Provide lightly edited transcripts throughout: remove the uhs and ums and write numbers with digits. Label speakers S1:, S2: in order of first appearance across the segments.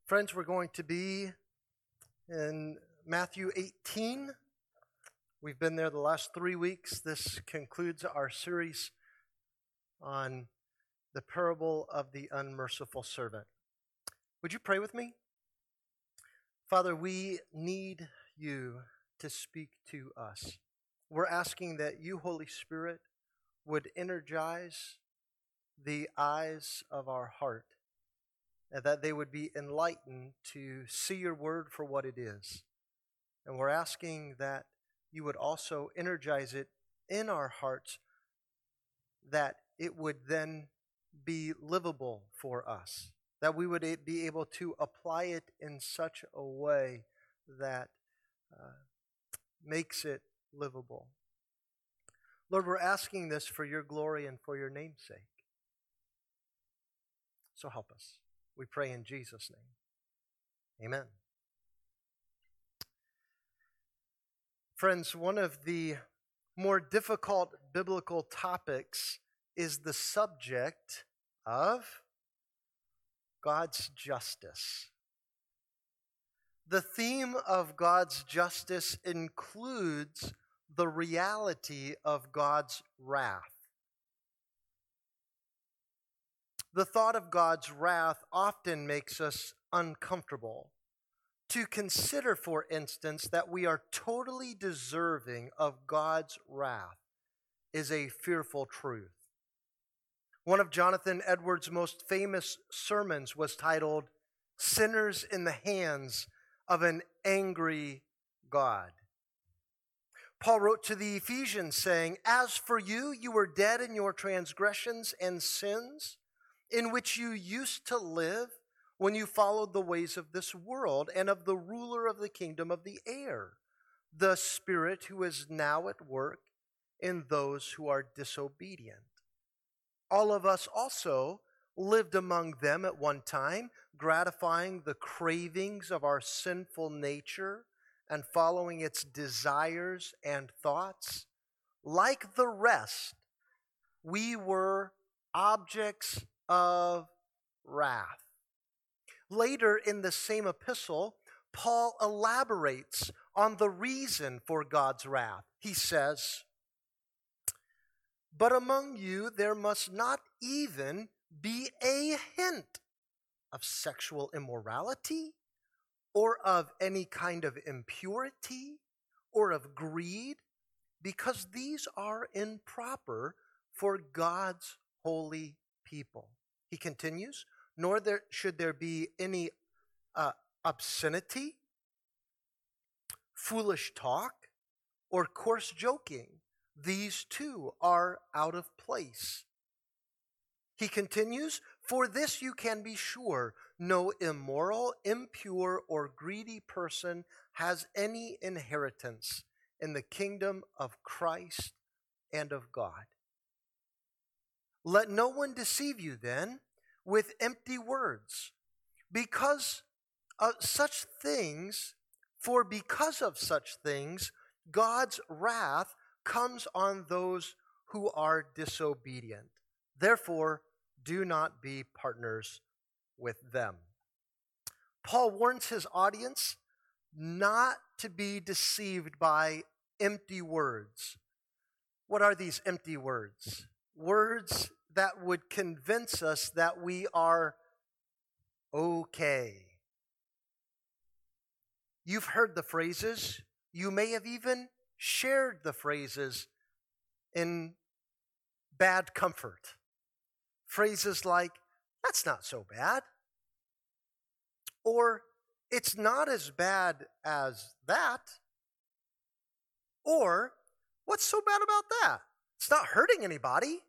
S1: Friends, we're going to be in Matthew 18. We've been there the last 3 weeks. This concludes our series on the parable of the unmerciful servant. Would you pray with me? Father, we need you to speak to us. We're asking that you, Holy Spirit, would energize the eyes of our heart, and that they would be enlightened to see your word for what it is. And we're asking that you would also energize it in our hearts, that it would then be livable for us, that we would be able to apply it in such a way that makes it livable. Lord, we're asking this for your glory and for your name's sake. So help us. We pray in Jesus' name. Amen. Friends, one of the more difficult biblical topics is the subject of God's justice. The theme of God's justice includes the reality of God's wrath. The thought of God's wrath often makes us uncomfortable. To consider, for instance, that we are totally deserving of God's wrath is a fearful truth. One of Jonathan Edwards' most famous sermons was titled, "Sinners in the Hands of an Angry God." Paul wrote to the Ephesians saying, "As for you, you were dead in your transgressions and sins, in which you used to live when you followed the ways of this world and of the ruler of the kingdom of the air, the Spirit who is now at work in those who are disobedient. All of us also lived among them at one time, gratifying the cravings of our sinful nature and following its desires and thoughts. Like the rest, we were objects of wrath." Later in the same epistle, Paul elaborates on the reason for God's wrath. He says, "But among you there must not even be a hint of sexual immorality, or of any kind of impurity, or of greed, because these are improper for God's holy people." He continues, "Nor should there be any obscenity, foolish talk, or coarse joking. These too are out of place." He continues, "For this you can be sure, no immoral, impure, or greedy person has any inheritance in the kingdom of Christ and of God. Let no one deceive you then with empty words, because of such things, God's wrath comes on those who are disobedient. Therefore, do not be partners with them." Paul warns his audience not to be deceived by empty words. What are these empty words? Words that would convince us that we are okay. You've heard the phrases. You may have even shared the phrases in bad comfort. Phrases like, "That's not so bad," or "It's not as bad as that," or "What's so bad about that? It's not hurting anybody."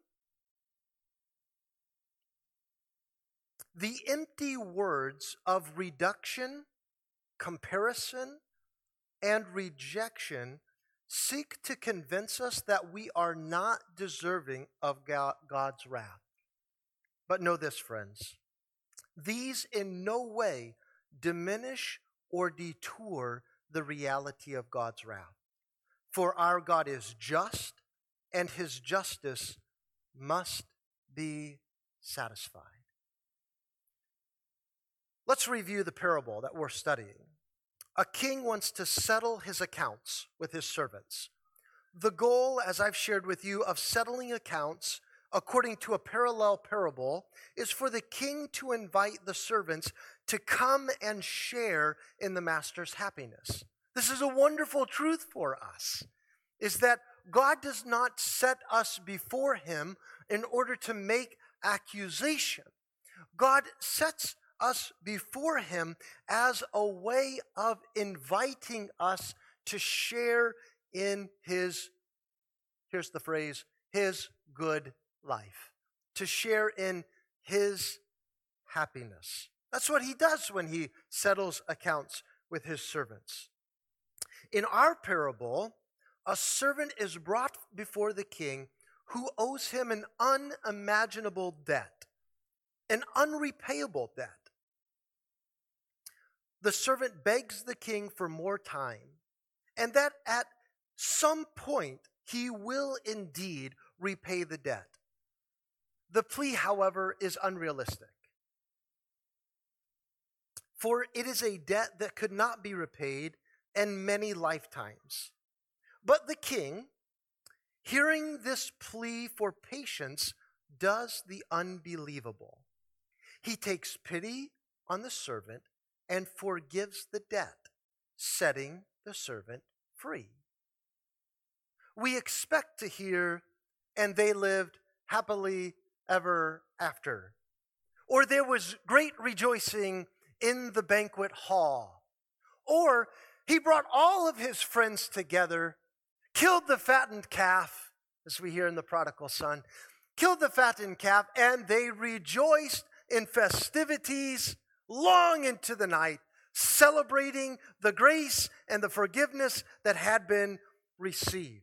S1: The empty words of reduction, comparison, and rejection seek to convince us that we are not deserving of God's wrath. But know this, friends. These in no way diminish or detour the reality of God's wrath. For our God is just, and his justice must be satisfied. Let's review the parable that we're studying. A king wants to settle his accounts with his servants. The goal, as I've shared with you, of settling accounts according to a parallel parable is for the king to invite the servants to come and share in the master's happiness. This is a wonderful truth for us, is that God does not set us before him in order to make accusation. God sets us before him as a way of inviting us to share in his, here's the phrase, his good life, to share in his happiness. That's what he does when he settles accounts with his servants. In our parable, a servant is brought before the king who owes him an unimaginable debt, an unrepayable debt. The servant begs the king for more time, and that at some point he will indeed repay the debt. The plea, however, is unrealistic, for it is a debt that could not be repaid in many lifetimes. But the king, hearing this plea for patience, does the unbelievable. He takes pity on the servant and forgives the debt, setting the servant free. We expect to hear, and they lived happily ever after, or there was great rejoicing in the banquet hall, or he brought all of his friends together, killed the fattened calf, as we hear in the prodigal son, killed the fattened calf, and they rejoiced in festivities long into the night, celebrating the grace and the forgiveness that had been received.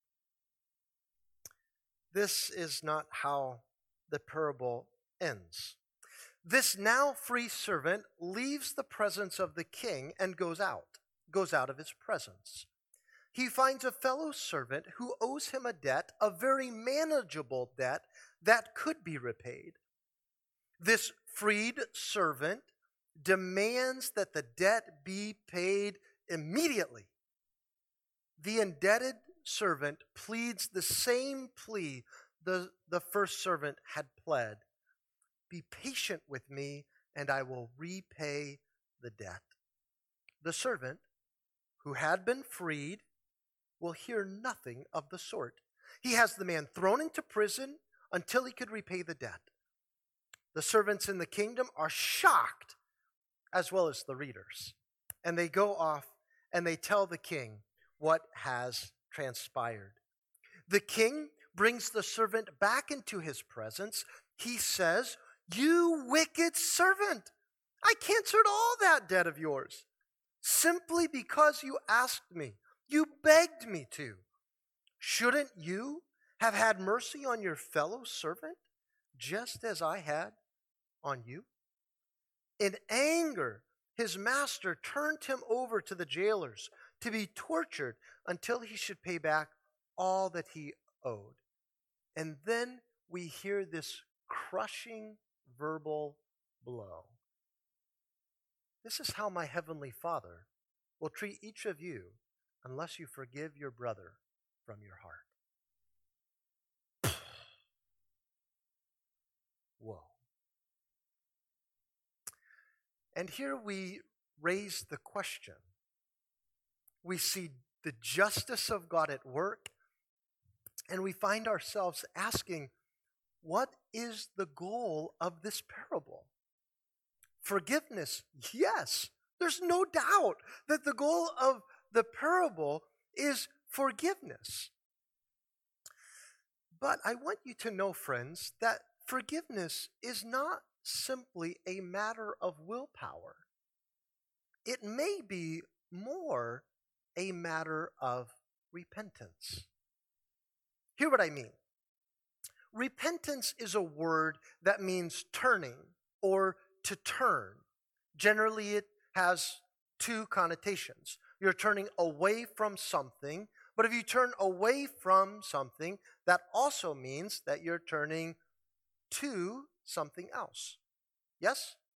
S1: This is not how the parable ends. This now free servant leaves the presence of the king and goes out of his presence. He finds a fellow servant who owes him a debt, a very manageable debt that could be repaid. This freed servant demands that the debt be paid immediately. The indebted servant pleads the same plea the first servant had pled. Be patient with me, and I will repay the debt. The servant, who had been freed, will hear nothing of the sort. He has the man thrown into prison until he could repay the debt. The servants in the kingdom are shocked, as well as the readers. And they go off and they tell the king what has transpired. The king brings the servant back into his presence. He says, "You wicked servant, I canceled all that debt of yours simply because you asked me. You begged me to. Shouldn't you have had mercy on your fellow servant just as I had on you?" In anger, his master turned him over to the jailers to be tortured until he should pay back all that he owed. And then we hear this crushing verbal blow. This is how my heavenly Father will treat each of you unless you forgive your brother from your heart. Whoa. And here we raise the question. We see the justice of God at work, and we find ourselves asking, what is the goal of this parable? Forgiveness, yes. There's no doubt that the goal of the parable is forgiveness. But I want you to know, friends, that forgiveness is not simply a matter of willpower. It may be more a matter of repentance. Hear what I mean. Repentance is a word that means turning or to turn. Generally, it has two connotations. You're turning away from something, but if you turn away from something, that also means that you're turning to something else. Yes?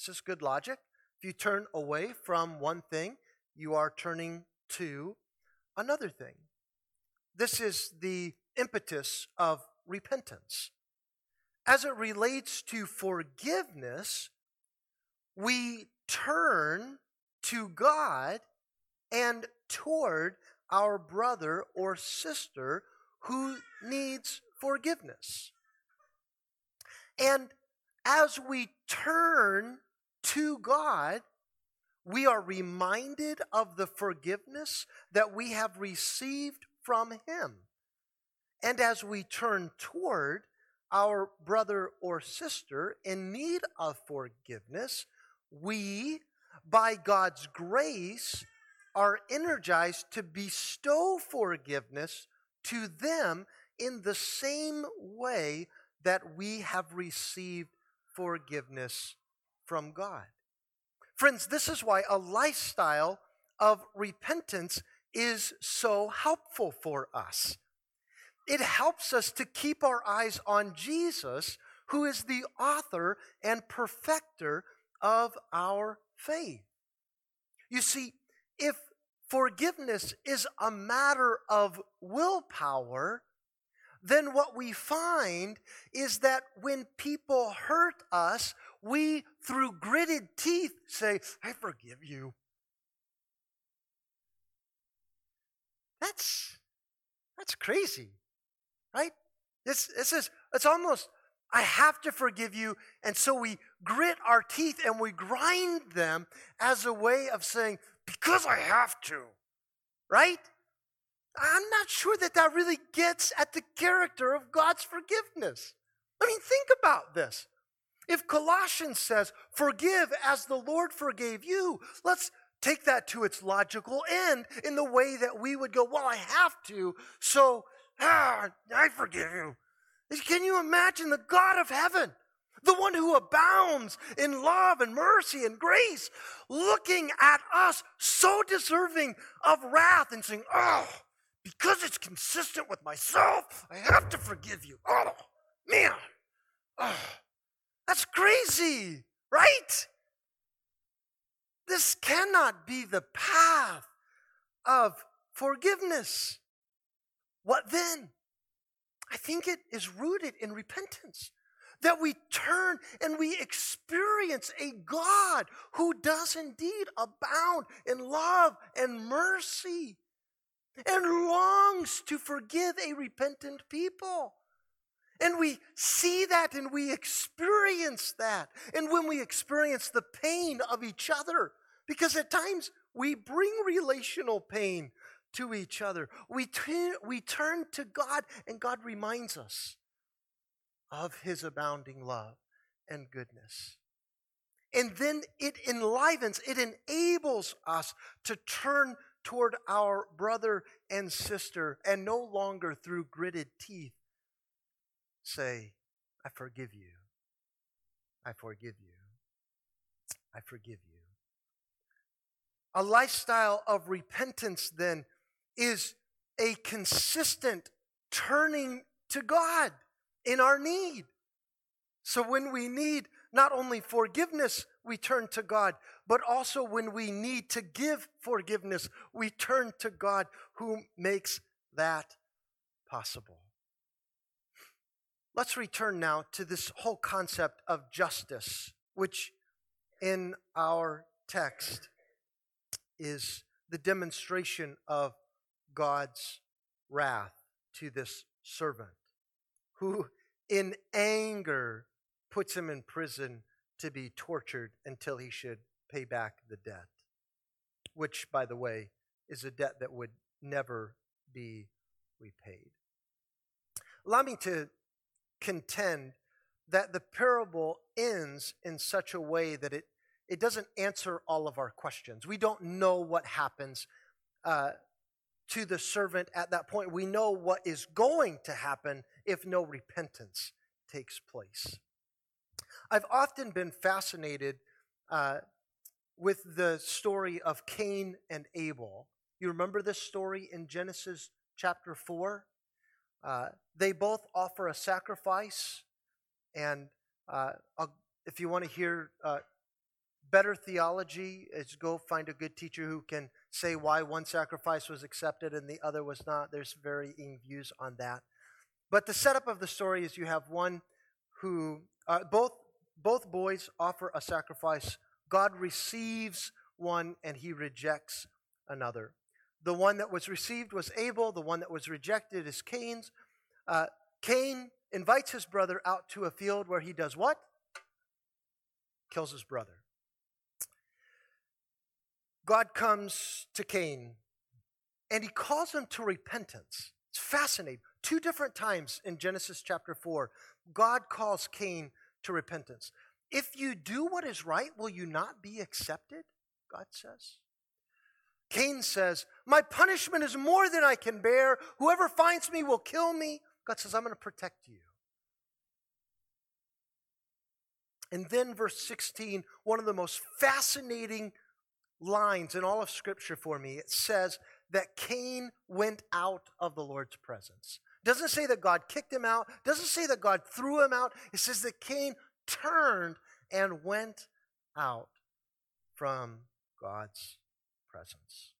S1: This is good logic. If you turn away from one thing, you are turning to another thing. This is the impetus of repentance. As it relates to forgiveness, we turn to God and toward our brother or sister who needs forgiveness. And as we turn to God, we are reminded of the forgiveness that we have received from Him. And as we turn toward our brother or sister in need of forgiveness, we, by God's grace, are energized to bestow forgiveness to them in the same way that we have received forgiveness from God. Friends, this is why a lifestyle of repentance is so helpful for us. It helps us to keep our eyes on Jesus, who is the author and perfecter of our faith. You see, if forgiveness is a matter of willpower, then what we find is that when people hurt us, we, through gritted teeth, say, I forgive you. That's crazy, right? It's almost, I have to forgive you, and so we grit our teeth and we grind them as a way of saying, because I have to, right? I'm not sure that really gets at the character of God's forgiveness. I mean, think about this. If Colossians says, forgive as the Lord forgave you, let's take that to its logical end in the way that we would go, well, I have to, so I forgive you. Can you imagine the God of heaven, the one who abounds in love and mercy and grace, looking at us so deserving of wrath and saying, oh, because it's consistent with myself, I have to forgive you. Oh, man. Oh, that's crazy, right? This cannot be the path of forgiveness. What then? I think it is rooted in repentance. That we turn and we experience a God who does indeed abound in love and mercy and longs to forgive a repentant people. And we see that and we experience that. And when we experience the pain of each other, because at times we bring relational pain to each other, we turn to God, and God reminds us of His abounding love and goodness. And then it enlivens, it enables us to turn toward our brother and sister and no longer through gritted teeth say, I forgive you. I forgive you. I forgive you. A lifestyle of repentance, then, is a consistent turning to God in our need. So when we need not only forgiveness, we turn to God, but also when we need to give forgiveness, we turn to God who makes that possible. Let's return now to this whole concept of justice, which in our text is the demonstration of God's wrath to this servant, who in anger puts him in prison to be tortured until he should pay back the debt, which, by the way, is a debt that would never be repaid. Allow me to contend that the parable ends in such a way that it doesn't answer all of our questions. We don't know what happens to the servant at that point. We know what is going to happen if no repentance takes place. I've often been fascinated with the story of Cain and Abel. You remember this story in Genesis chapter 4? They both offer a sacrifice, and if you want to hear better theology is go find a good teacher who can say why one sacrifice was accepted and the other was not. There's varying views on that. But the setup of the story is you have one who, both boys offer a sacrifice. God receives one and he rejects another. The one that was received was Abel. The one that was rejected is Cain's. Cain invites his brother out to a field where he does what? Kills his brother. God comes to Cain and he calls him to repentance. It's fascinating. 2 different times in Genesis chapter 4, God calls Cain to repentance. If you do what is right, will you not be accepted? God says. Cain says, my punishment is more than I can bear. Whoever finds me will kill me. God says, I'm going to protect you. And then verse 16, one of the most fascinating lines in all of Scripture for me, it says that Cain went out of the Lord's presence. It doesn't say that God kicked him out. It doesn't say that God threw him out. It says that Cain turned and went out from God's presence.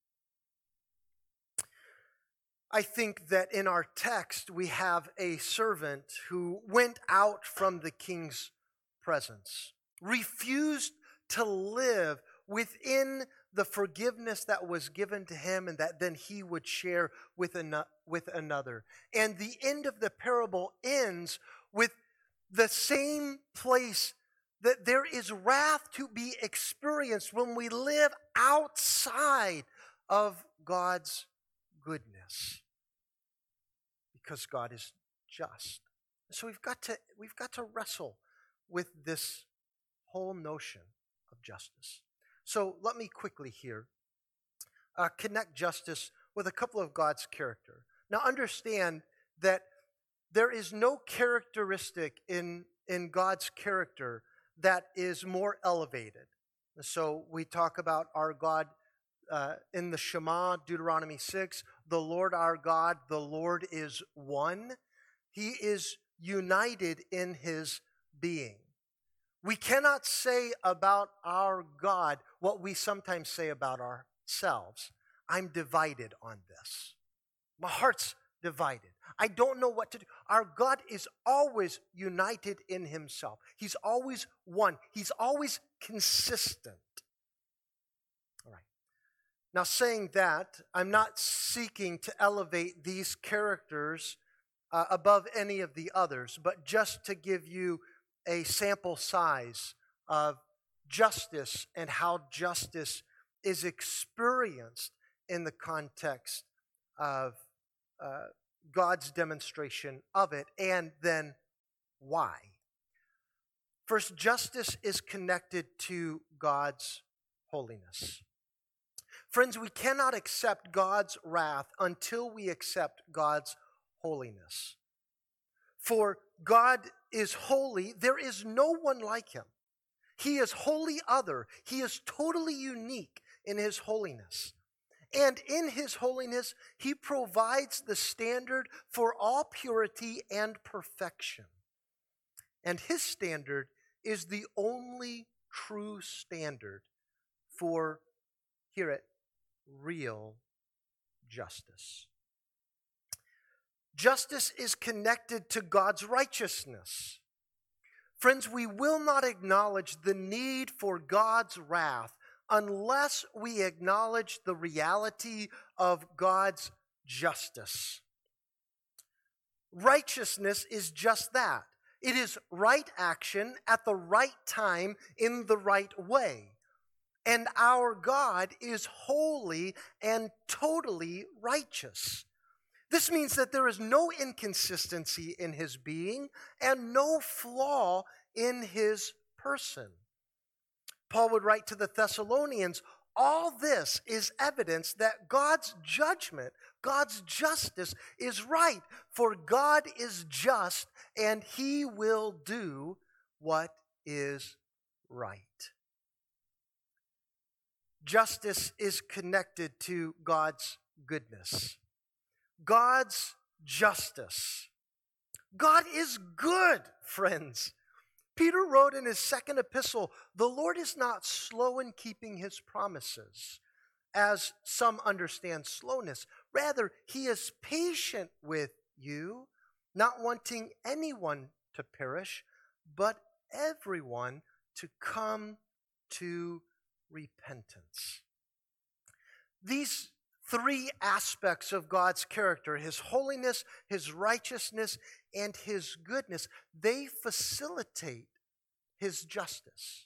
S1: I think that in our text we have a servant who went out from the king's presence, refused to live within the forgiveness that was given to him and that then he would share with another. And the end of the parable ends with the same place that there is wrath to be experienced when we live outside of God's goodness, because God is just. So we've got to wrestle with this whole notion of justice. So let me quickly here connect justice with a couple of God's character. Now understand that there is no characteristic in God's character that is more elevated. So we talk about our God in the Shema, Deuteronomy 6, the Lord our God, the Lord is one. He is united in his being. We cannot say about our God what we sometimes say about ourselves. I'm divided on this. My heart's divided. I don't know what to do. Our God is always united in himself. He's always one. He's always consistent. All right. Now, saying that, I'm not seeking to elevate these characters above any of the others, but just to give you a sample size of justice and how justice is experienced in the context of God's demonstration of it, and then why. First, justice is connected to God's holiness. Friends, we cannot accept God's wrath until we accept God's holiness. For God is holy. There is no one like him. He is wholly other. He is totally unique in his holiness. And in his holiness, he provides the standard for all purity and perfection. And his standard is the only true standard for, hear it, real justice. Justice is connected to God's righteousness. Friends, we will not acknowledge the need for God's wrath unless we acknowledge the reality of God's justice. Righteousness is just that. It is right action at the right time in the right way. And our God is holy and totally righteous. This means that there is no inconsistency in his being and no flaw in his person. Paul would write to the Thessalonians, all this is evidence that God's judgment, God's justice is right, for God is just and he will do what is right. Justice is connected to God's goodness. God's justice. God is good, friends. Peter wrote in his second epistle, the Lord is not slow in keeping his promises, as some understand slowness. Rather, he is patient with you, not wanting anyone to perish, but everyone to come to repentance. These three aspects of God's character, his holiness, his righteousness, and his goodness, they facilitate his justice.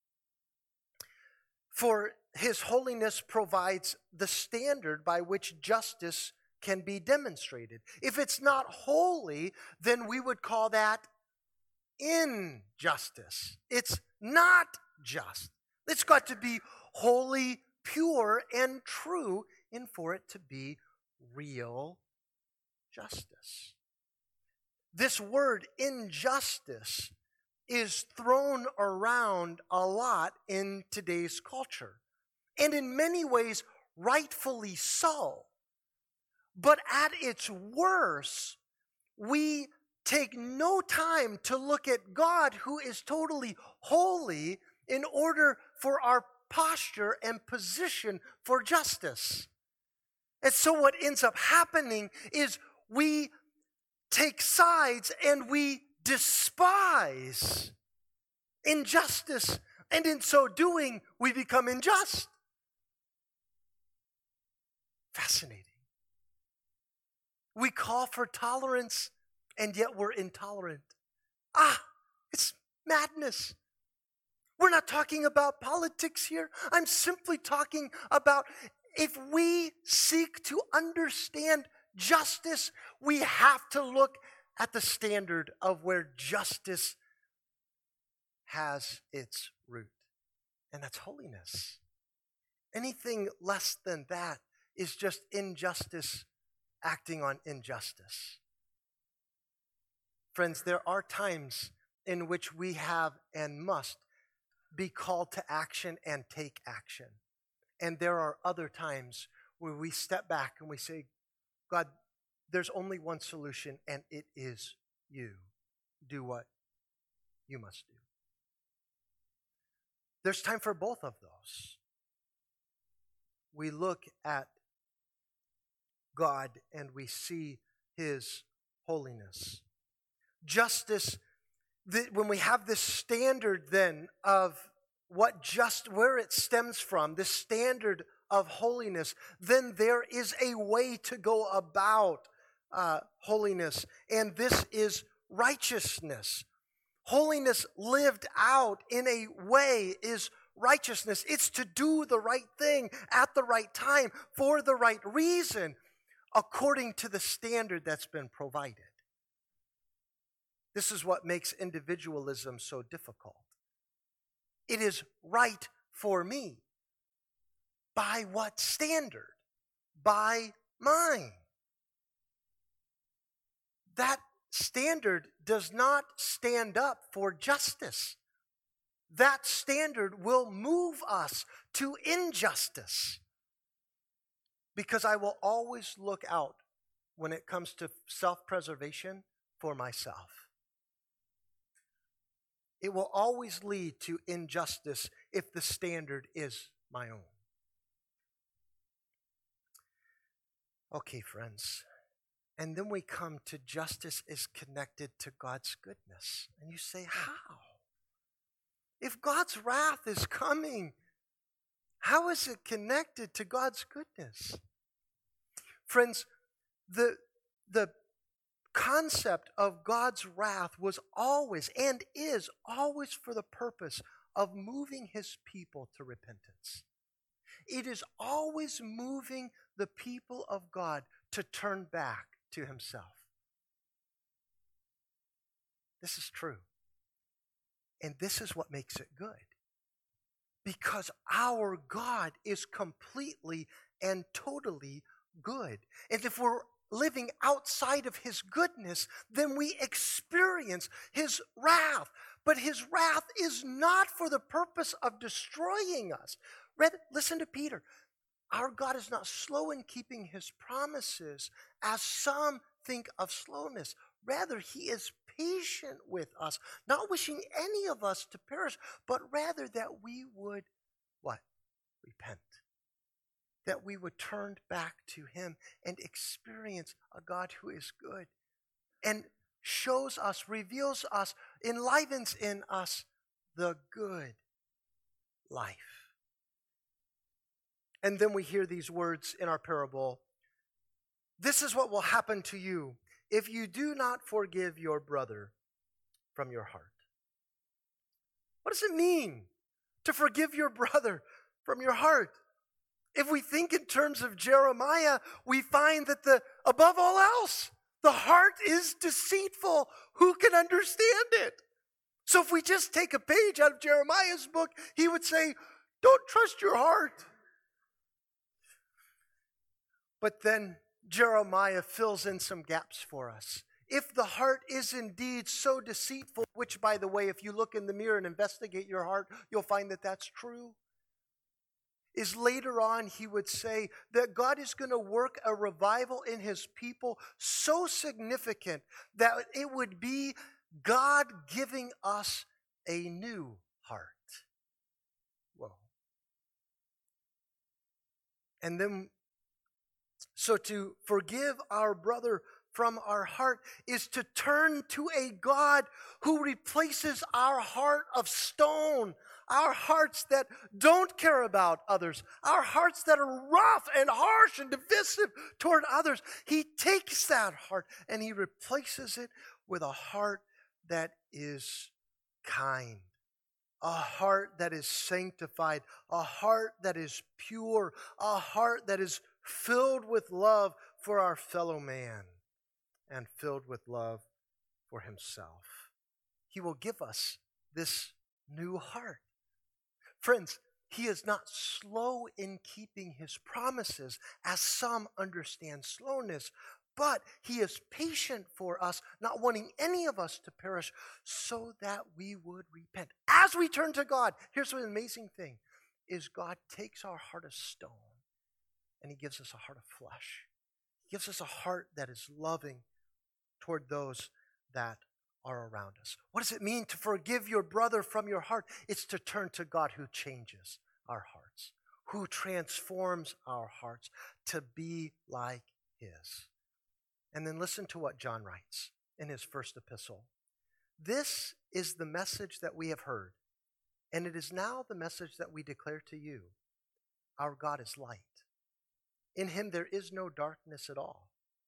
S1: For his holiness provides the standard by which justice can be demonstrated. If it's not holy, then we would call that injustice. It's not just. It's got to be holy, pure, and true, and for it to be real justice. This word injustice is thrown around a lot in today's culture, and in many ways, rightfully so. But at its worst, we take no time to look at God, who is totally holy, in order for our posture and position for justice. And so what ends up happening is we take sides and we despise injustice, and in so doing, we become unjust. Fascinating. We call for tolerance, and yet we're intolerant. It's madness. We're not talking about politics here. I'm simply talking about if we seek to understand justice, we have to look at the standard of where justice has its root, and that's holiness. Anything less than that is just injustice acting on injustice. Friends, there are times in which we have and must be called to action and take action. And there are other times where we step back and we say, God, there's only one solution, and it is you. Do what you must do. There's time for both of those. We look at God and we see his holiness. Justice, when we have this standard then of where it stems from, this standard of holiness, then there is a way to go about holiness, and this is righteousness. Holiness lived out in a way is righteousness. It's to do the right thing at the right time for the right reason, according to the standard that's been provided. This is what makes individualism so difficult. It is right for me. By what standard? By mine. That standard does not stand up for justice. That standard will move us to injustice. Because I will always look out when it comes to self-preservation for myself. It will always lead to injustice if the standard is my own. Okay, friends. And then we come to justice is connected to God's goodness. And you say, how? If God's wrath is coming, how is it connected to God's goodness? Friends, the concept of God's wrath was always and is always for the purpose of moving his people to repentance. It is always moving the people of God to turn back to himself. This is true. And this is what makes it good. Because our God is completely and totally good. And if we're living outside of his goodness, then we experience his wrath. But his wrath is not for the purpose of destroying us. Listen to Peter. Our God is not slow in keeping his promises, as some think of slowness. Rather, he is patient with us, not wishing any of us to perish, but rather that we would, what? Repent. That we would turn back to him and experience a God who is good and shows us, reveals us, enlivens in us the good life. And then we hear these words in our parable. This is what will happen to you if you do not forgive your brother from your heart. What does it mean to forgive your brother from your heart? If we think in terms of Jeremiah, we find that above all else, the heart is deceitful. Who can understand it? So if we just take a page out of Jeremiah's book, he would say, don't trust your heart. But then Jeremiah fills in some gaps for us. If the heart is indeed so deceitful, which, by the way, if you look in the mirror and investigate your heart, you'll find that that's true, is later on he would say that God is going to work a revival in his people so significant that it would be God giving us a new heart. Whoa. And then, so to forgive our brother from our heart is to turn to a God who replaces our heart of stone, our hearts that don't care about others, our hearts that are rough and harsh and divisive toward others. He takes that heart and he replaces it with a heart that is kind, a heart that is sanctified, a heart that is pure, a heart that is filled with love for our fellow man and filled with love for himself. He will give us this new heart. Friends, he is not slow in keeping his promises, as some understand slowness, but he is patient for us, not wanting any of us to perish, so that we would repent. As we turn to God, here's an amazing thing, is God takes our heart of stone and he gives us a heart of flesh. He gives us a heart that is loving toward those that are around us. What does it mean to forgive your brother from your heart? It's to turn to God who changes our hearts, who transforms our hearts to be like his. And then listen to what John writes in his first epistle. This is the message that we have heard, and it is now the message that we declare to you. Our God is light. In him there is no darkness at all.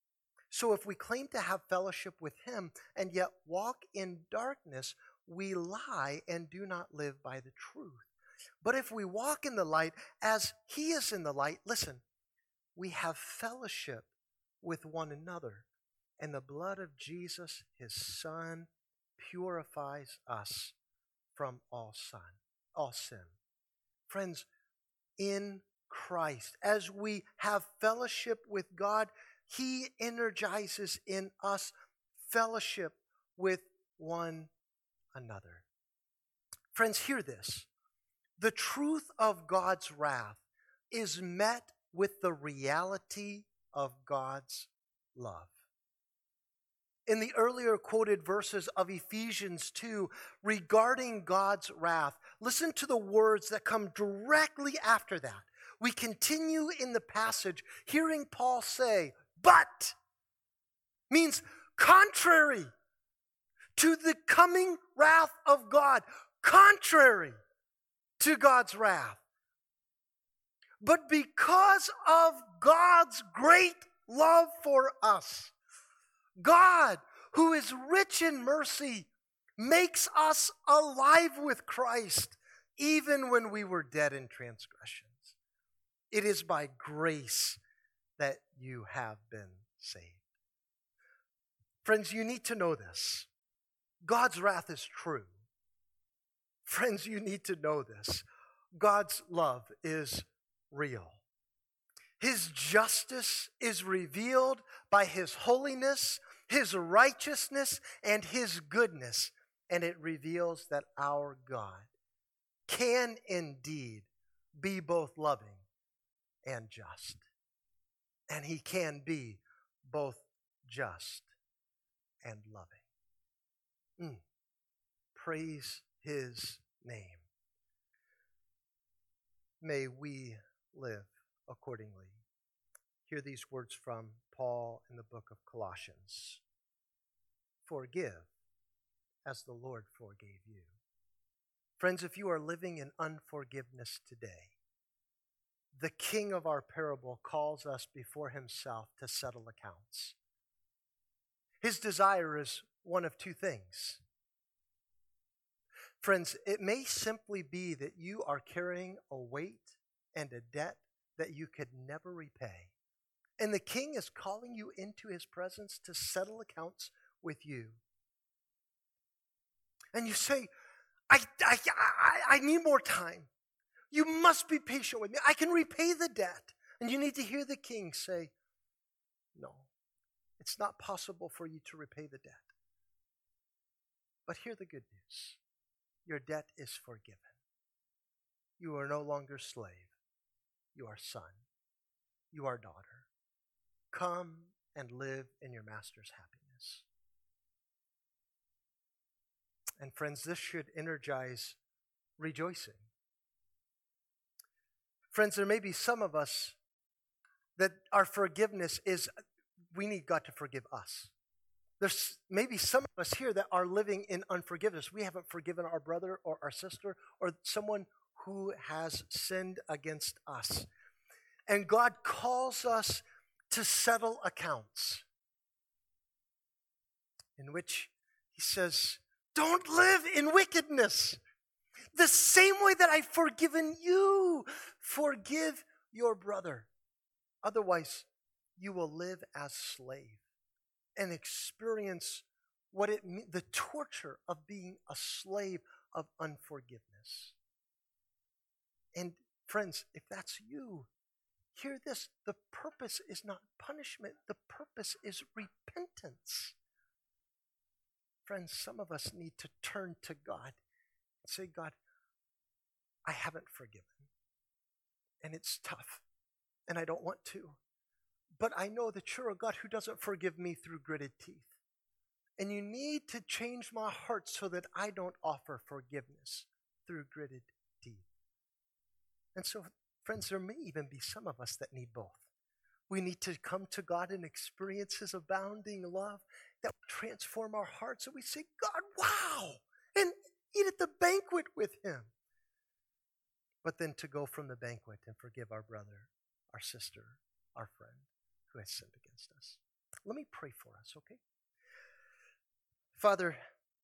S1: So if we claim to have fellowship with him and yet walk in darkness, we lie and do not live by the truth. But if we walk in the light as he is in the light, listen, we have fellowship with one another, and the blood of Jesus, his Son, purifies us from all sin. Friends, in Christ, as we have fellowship with God, he energizes in us fellowship with one another. Friends, hear this. The truth of God's wrath is met with the reality of God's love. In the earlier quoted verses of Ephesians 2 regarding God's wrath, listen to the words that come directly after that. We continue in the passage hearing Paul say, but means contrary to the coming wrath of God, contrary to God's wrath. But because of God's great love for us, God, who is rich in mercy, makes us alive with Christ, even when we were dead in transgressions. It is by grace that you have been saved. Friends, you need to know this. God's wrath is true. Friends, you need to know this. God's love is real. His justice is revealed by his holiness, his righteousness, and his goodness. And it reveals that our God can indeed be both loving and just. And he can be both just and loving. Praise his name. May we live accordingly. Hear these words from Paul in the book of Colossians. Forgive as the Lord forgave you. Friends, if you are living in unforgiveness today, the king of our parable calls us before himself to settle accounts. His desire is one of two things. Friends, it may simply be that you are carrying a weight and a debt that you could never repay. And the king is calling you into his presence to settle accounts with you. And you say, I need more time. You must be patient with me. I can repay the debt. And you need to hear the king say, no, it's not possible for you to repay the debt. But hear the good news. Your debt is forgiven. You are no longer slave. You are son. You are daughter. Come and live in your master's happiness. And friends, this should energize rejoicing. Friends, there may be some of us that our forgiveness is, we need God to forgive us. There's maybe some of us here that are living in unforgiveness. We haven't forgiven our brother or our sister or someone who has sinned against us. And God calls us to settle accounts, in which he says, don't live in wickedness. The same way that I've forgiven you, forgive your brother. Otherwise, you will live as slave and experience what it means, the torture of being a slave of unforgiveness. And friends, if that's you, hear this. The purpose is not punishment. The purpose is repentance. Friends, some of us need to turn to God and say, God, I haven't forgiven. And it's tough. And I don't want to. But I know that you're a God who doesn't forgive me through gritted teeth. And you need to change my heart so that I don't offer forgiveness through gritted teeth. And so, friends, there may even be some of us that need both. We need to come to God and experience his abounding love that will transform our hearts. And we say, God, wow! And eat at the banquet with him. But then to go from the banquet and forgive our brother, our sister, our friend who has sinned against us. Let me pray for us, okay? Father,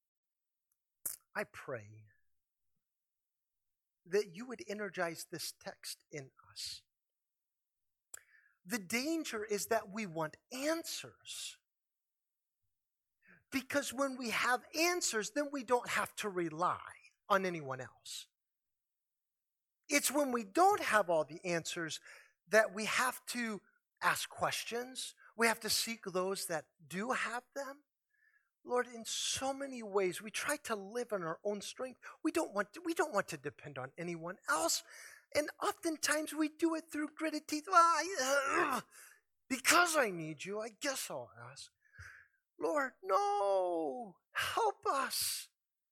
S1: I pray that you would energize this text in us. The danger is that we want answers. Because when we have answers, then we don't have to rely on anyone else. It's when we don't have all the answers that we have to ask questions. We have to seek those that do have them. Lord, in so many ways, we try to live on our own strength. We don't want to depend on anyone else. And oftentimes we do it through gritted teeth. Well, because I need you, I guess I'll ask. Lord, no, help us.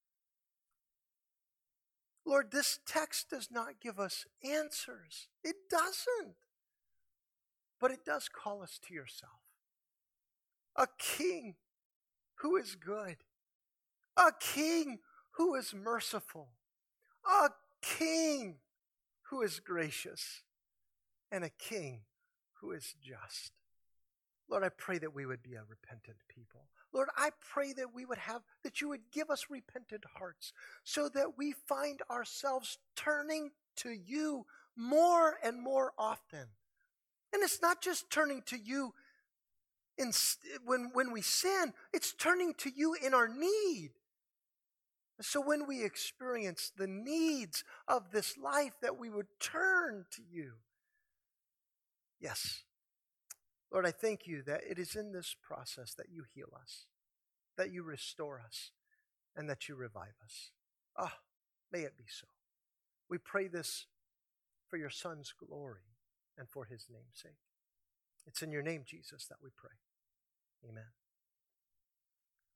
S1: Lord, this text does not give us answers. It doesn't. But it does call us to yourself. A king who is good. A king who is merciful. A king who is gracious. And a king who is just. Lord, I pray that we would be a repentant people. Lord, I pray that you would give us repentant hearts so that we find ourselves turning to you more and more often. And it's not just turning to you when we sin, it's turning to you in our need. So when we experience the needs of this life, that we would turn to you. Yes. Lord, I thank you that it is in this process that you heal us, that you restore us, and that you revive us. May it be so. We pray this for your Son's glory and for his name's sake. It's in your name, Jesus, that we pray. Amen.